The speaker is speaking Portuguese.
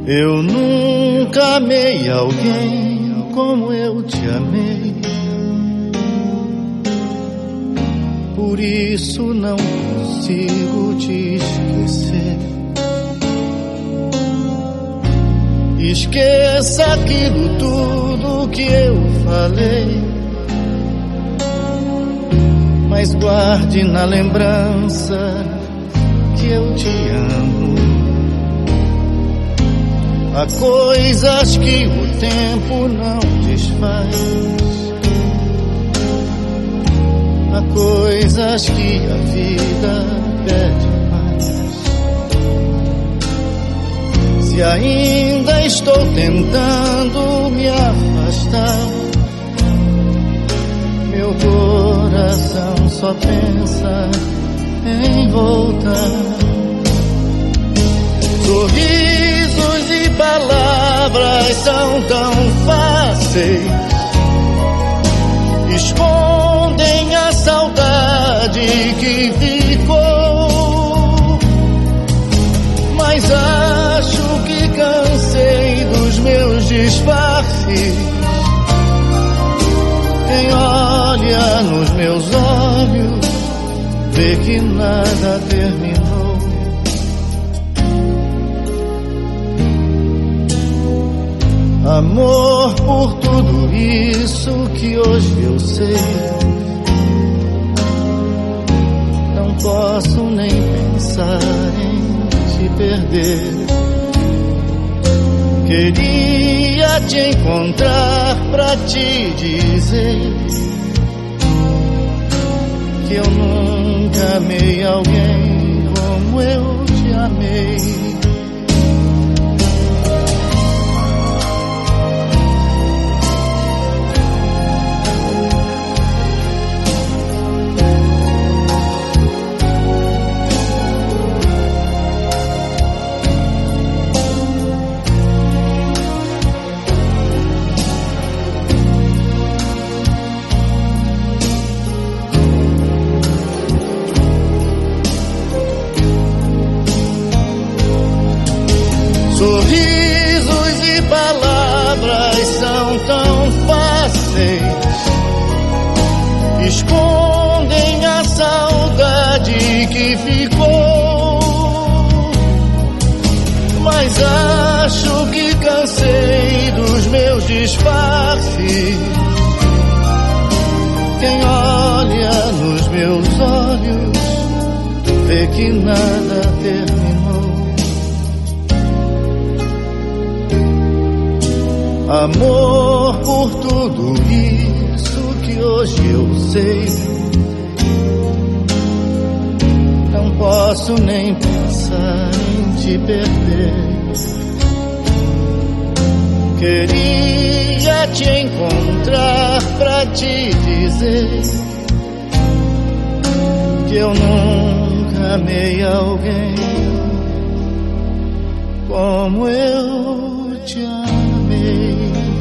Eu nunca amei alguém como eu te amei. Por isso não consigo te esquecer. Esqueça aquilo tudo que eu falei, mas guarde na lembrança que eu te amo. Há coisas que o tempo não desfaz, há coisas que a vida pede mais. Se ainda estou tentando me afastar, meu coração só pensa em voltar. Sorrisos e palavras são tão fáceis, escondem a saudade que ficou. Mas acho que cansei dos meus disfarces. Quem olha nos meus olhos vê que nada terminou. Amor, por tudo isso que hoje eu sei, não posso nem pensar em te perder. Queria te encontrar pra te dizer que eu nunca amei alguém como eu te amei. Sorrisos e palavras são tão fáceis, escondem a saudade que ficou. Mas acho que cansei dos meus disfarces. Quem olha nos meus olhos vê que nada terminou. Amor, por tudo isso que hoje eu sei, não posso nem pensar em te perder. Queria te encontrar pra te dizer que eu nunca amei alguém como eu te amei.